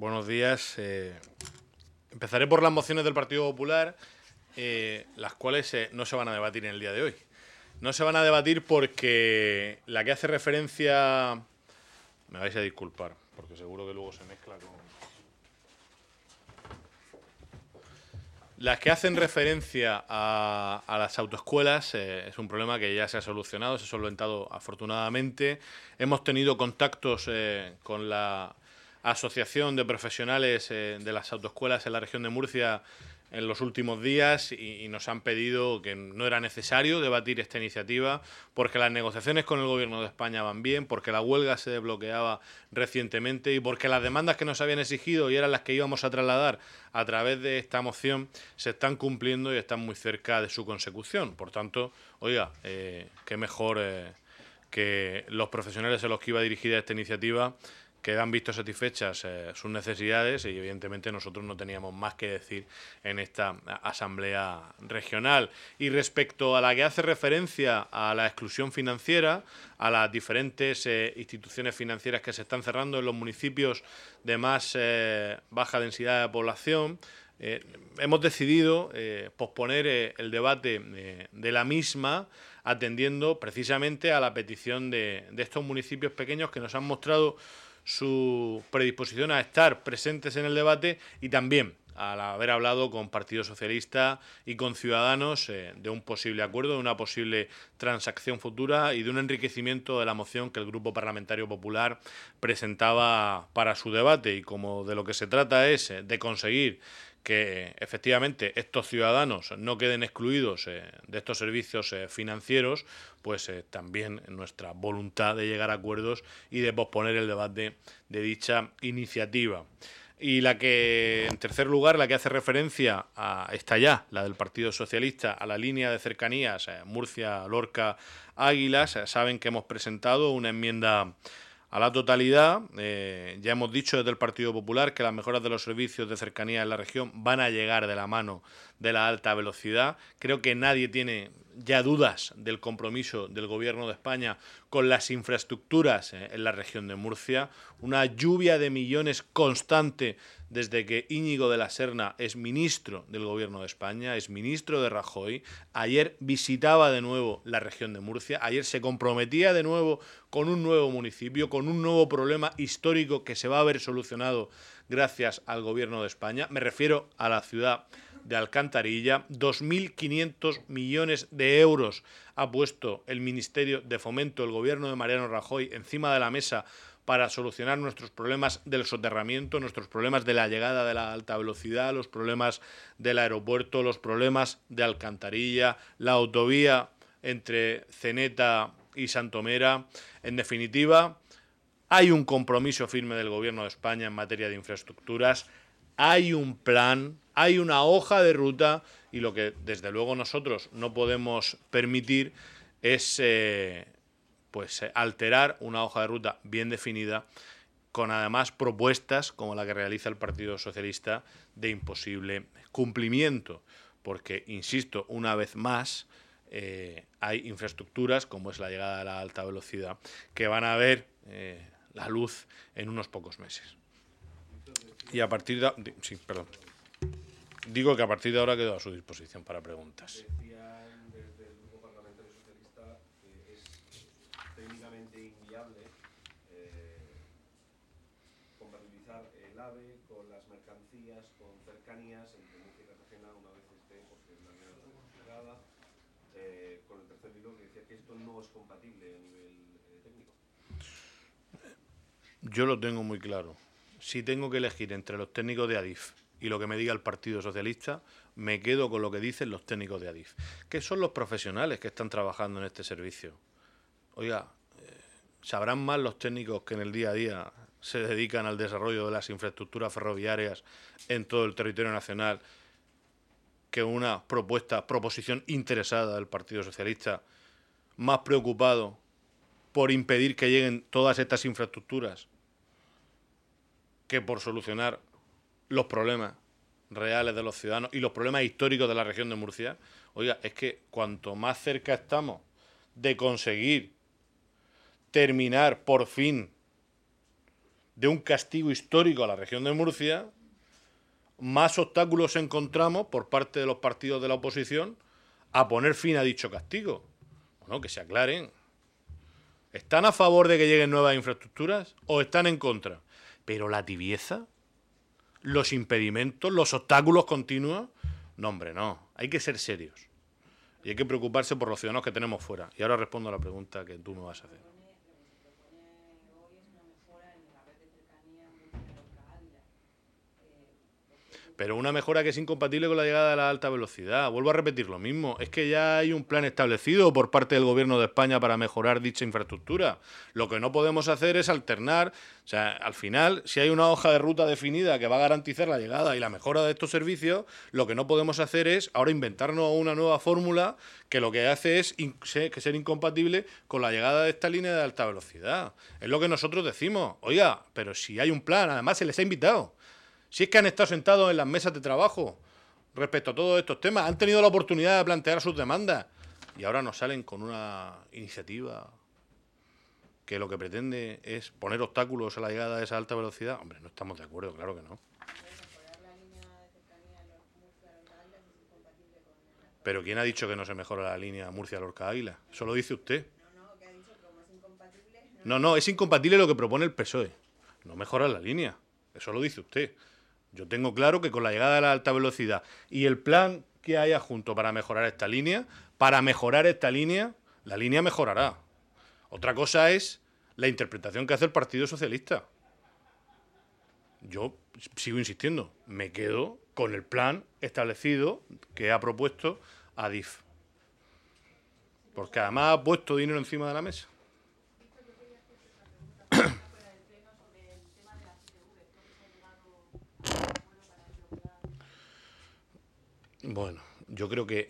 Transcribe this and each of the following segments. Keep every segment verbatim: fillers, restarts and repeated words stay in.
buenos días. Eh, empezaré por las mociones del Partido Popular, eh, las cuales eh, no se van a debatir en el día de hoy. No se van a debatir porque la que hace referencia... Me vais a disculpar, porque seguro que luego se mezcla con... Las que hacen referencia a, a las autoescuelas eh, es un problema que ya se ha solucionado, se ha solventado afortunadamente. Hemos tenido contactos eh, con la Asociación de Profesionales eh, de las Autoescuelas en la región de Murcia en los últimos días y, y nos han pedido que no era necesario debatir esta iniciativa porque las negociaciones con el Gobierno de España van bien, porque la huelga se desbloqueaba recientemente y porque las demandas que nos habían exigido y eran las que íbamos a trasladar a través de esta moción se están cumpliendo y están muy cerca de su consecución. Por tanto, oiga, eh, qué mejor eh, que los profesionales a los que iba dirigida esta iniciativa que han visto satisfechas eh, sus necesidades y evidentemente nosotros no teníamos más que decir en esta asamblea regional. Y respecto a la que hace referencia a la exclusión financiera, a las diferentes eh, instituciones financieras que se están cerrando en los municipios de más eh, baja densidad de población, eh, hemos decidido eh, posponer eh, el debate eh, de la misma, atendiendo precisamente a la petición de, de estos municipios pequeños que nos han mostrado su predisposición a estar presentes en el debate y también al haber hablado con Partido Socialista y con Ciudadanos eh, de un posible acuerdo, de una posible transacción futura y de un enriquecimiento de la moción que el Grupo Parlamentario Popular presentaba para su debate. Y como de lo que se trata es eh, de conseguir que efectivamente estos ciudadanos no queden excluidos eh, de estos servicios eh, financieros, pues eh, también nuestra voluntad de llegar a acuerdos y de posponer el debate de dicha iniciativa. Y la que, en tercer lugar, la que hace referencia a esta ya, la del Partido Socialista, a la línea de cercanías eh, Murcia, Lorca, Águilas, eh, saben que hemos presentado una enmienda a la totalidad. Eh, ya hemos dicho desde el Partido Popular que las mejoras de los servicios de cercanía en la región van a llegar de la mano de la alta velocidad. Creo que nadie tiene ya dudas del compromiso del Gobierno de España con las infraestructuras eh, en la región de Murcia. Una lluvia de millones constante desde que Íñigo de la Serna es ministro del Gobierno de España, es ministro de Rajoy. Ayer visitaba de nuevo la región de Murcia, ayer se comprometía de nuevo con un nuevo municipio, con un nuevo problema histórico que se va a ver solucionado gracias al Gobierno de España. Me refiero a la ciudad de Alcantarilla. dos mil quinientos millones de euros ha puesto el Ministerio de Fomento, el Gobierno de Mariano Rajoy, encima de la mesa para solucionar nuestros problemas del soterramiento, nuestros problemas de la llegada de la alta velocidad, los problemas del aeropuerto, los problemas de Alcantarilla, la autovía entre Ceneta y Santomera. En definitiva, hay un compromiso firme del Gobierno de España en materia de infraestructuras, hay un plan, hay una hoja de ruta y lo que desde luego nosotros no podemos permitir es eh, pues alterar una hoja de ruta bien definida con además propuestas como la que realiza el Partido Socialista de imposible cumplimiento, porque, insisto, una vez más eh, hay infraestructuras como es la llegada de la alta velocidad que van a ver eh, la luz en unos pocos meses. Y a partir de... Sí, perdón. Digo que a partir de ahora quedo a su disposición para preguntas. Decían desde el Grupo Parlamentario Socialista que es técnicamente inviable eh, compatibilizar el AVE con las mercancías, con cercanías, entre Murcia y Cartagena una vez esté, porque la vía cerrada, eh, con el tercer hilo que decía que esto no es compatible a nivel eh, técnico. Yo lo tengo muy claro. Si tengo que elegir entre los técnicos de Adif y lo que me diga el Partido Socialista, me quedo con lo que dicen los técnicos de Adif, que son los profesionales que están trabajando en este servicio. Oiga, eh, sabrán más los técnicos que en el día a día se dedican al desarrollo de las infraestructuras ferroviarias en todo el territorio nacional que una propuesta, proposición interesada del Partido Socialista, más preocupado por impedir que lleguen todas estas infraestructuras que por solucionar los problemas reales de los ciudadanos y los problemas históricos de la región de Murcia. Oiga, es que cuanto más cerca estamos de conseguir terminar por fin de un castigo histórico a la región de Murcia, más obstáculos encontramos por parte de los partidos de la oposición a poner fin a dicho castigo. Bueno, que se aclaren. ¿Están a favor de que lleguen nuevas infraestructuras o están en contra? Pero la tibieza, los impedimentos, los obstáculos continuos, no, hombre, no. Hay que ser serios. Y hay que preocuparse por los ciudadanos que tenemos fuera. Y ahora respondo a la pregunta que tú me vas a hacer. Pero una mejora que es incompatible con la llegada de la alta velocidad. Vuelvo a repetir lo mismo. Es que ya hay un plan establecido por parte del Gobierno de España para mejorar dicha infraestructura. Lo que no podemos hacer es alternar. O sea, al final, si hay una hoja de ruta definida que va a garantizar la llegada y la mejora de estos servicios, lo que no podemos hacer es ahora inventarnos una nueva fórmula que lo que hace es in- que ser incompatible con la llegada de esta línea de alta velocidad. Es lo que nosotros decimos. Oiga, pero si hay un plan, además se les ha invitado. Si es que han estado sentados en las mesas de trabajo respecto a todos estos temas, han tenido la oportunidad de plantear sus demandas y ahora nos salen con una iniciativa que lo que pretende es poner obstáculos a la llegada de esa alta velocidad. Hombre, no estamos de acuerdo, claro que no. Pero ¿quién ha dicho que no se mejora la línea Murcia-Lorca Águila? Eso lo dice usted. No, no, es incompatible lo que propone el P S O E. No mejorar la línea. Eso lo dice usted. Yo tengo claro que con la llegada de la alta velocidad y el plan que haya junto para mejorar esta línea, para mejorar esta línea, la línea mejorará. Otra cosa es la interpretación que hace el Partido Socialista. Yo sigo insistiendo, me quedo con el plan establecido que ha propuesto Adif. Porque además ha puesto dinero encima de la mesa. Bueno, yo creo que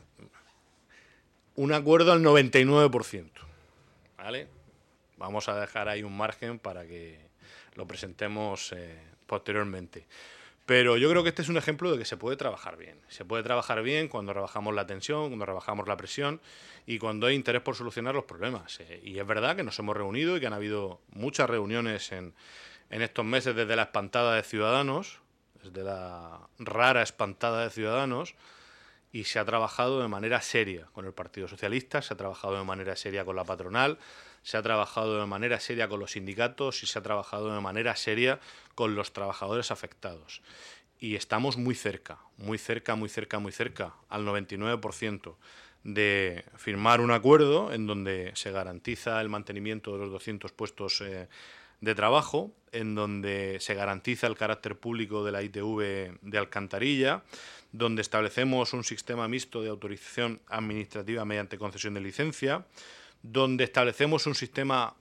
un acuerdo al noventa y nueve por ciento. ¿Vale? Vamos a dejar ahí un margen para que lo presentemos eh, posteriormente. Pero yo creo que este es un ejemplo de que se puede trabajar bien. Se puede trabajar bien cuando rebajamos la tensión, cuando rebajamos la presión y cuando hay interés por solucionar los problemas. Eh, y es verdad que nos hemos reunido y que han habido muchas reuniones en, en estos meses desde la espantada de Ciudadanos, desde la rara espantada de Ciudadanos, y se ha trabajado de manera seria con el Partido Socialista, se ha trabajado de manera seria con la patronal, se ha trabajado de manera seria con los sindicatos y se ha trabajado de manera seria con los trabajadores afectados. Y estamos muy cerca, muy cerca, muy cerca, muy cerca, al noventa y nueve por ciento de firmar un acuerdo en donde se garantiza el mantenimiento de los doscientos puestos eh, de trabajo, en donde se garantiza el carácter público de la I T V de Alcantarilla, donde establecemos un sistema mixto de autorización administrativa mediante concesión de licencia, donde establecemos un sistema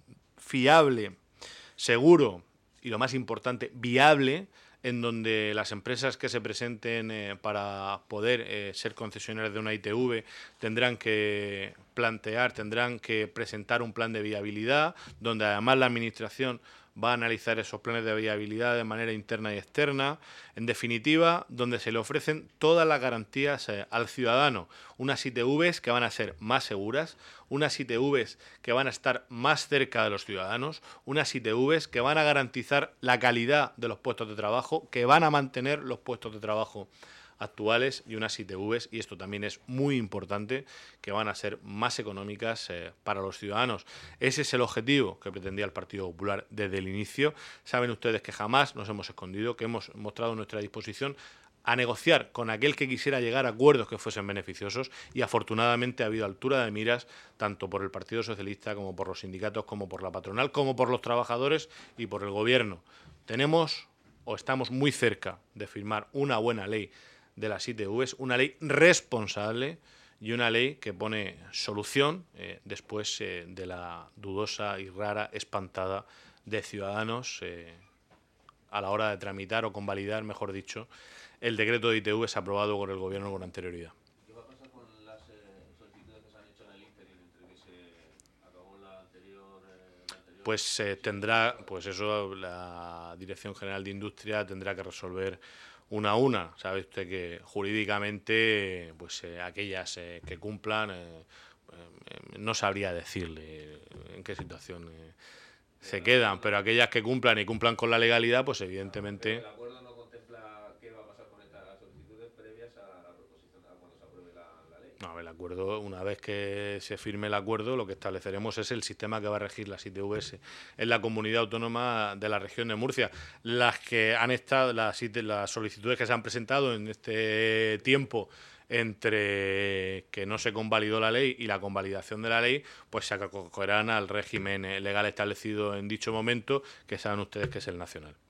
fiable, seguro y, lo más importante, viable, en donde las empresas que se presenten eh, para poder eh, ser concesionarias de una I T V tendrán que plantear, tendrán que presentar un plan de viabilidad, donde además la Administración va a analizar esos planes de viabilidad de manera interna y externa. En definitiva, donde se le ofrecen todas las garantías eh, al ciudadano. Unas I T Vs que van a ser más seguras, unas I T Vs que van a estar más cerca de los ciudadanos, unas I T Vs que van a garantizar la calidad de los puestos de trabajo, que van a mantener los puestos de trabajo actuales y unas I T Vs, y esto también es muy importante, que van a ser más económicas eh, para los ciudadanos. Ese es el objetivo que pretendía el Partido Popular desde el inicio. Saben ustedes que jamás nos hemos escondido, que hemos mostrado nuestra disposición a negociar con aquel que quisiera llegar a acuerdos que fuesen beneficiosos, y afortunadamente ha habido altura de miras tanto por el Partido Socialista como por los sindicatos, como por la patronal, como por los trabajadores y por el Gobierno. Tenemos o estamos muy cerca de firmar una buena ley de las I T Vs, una ley responsable y una ley que pone solución eh, después eh, de la dudosa y rara espantada de Ciudadanos eh, a la hora de tramitar o convalidar, mejor dicho, el decreto de I T Vs aprobado por el Gobierno con anterioridad. ¿Qué va a pasar con las eh, solicitudes que se han hecho en el ínterin entre que se acabó la anterior, eh, la anterior? Pues eh, tendrá, pues eso la Dirección General de Industria tendrá que resolver una a una. Sabe usted que jurídicamente, pues eh, aquellas eh, que cumplan, eh, eh, no sabría decirle en qué situación eh, se quedan, pero aquellas que cumplan y cumplan con la legalidad, pues evidentemente... El acuerdo no contempla qué va a pasar con estas solicitudes previas a la proposición, a cuando se apruebe la, la ley. No, el acuerdo, una vez que se firme el acuerdo, lo que estableceremos es el sistema que va a regir las I T Vs en la comunidad autónoma de la región de Murcia. Las que han estado, las, las solicitudes que se han presentado en este tiempo entre que no se convalidó la ley y la convalidación de la ley, pues se acogerán al régimen legal establecido en dicho momento, que saben ustedes que es el nacional.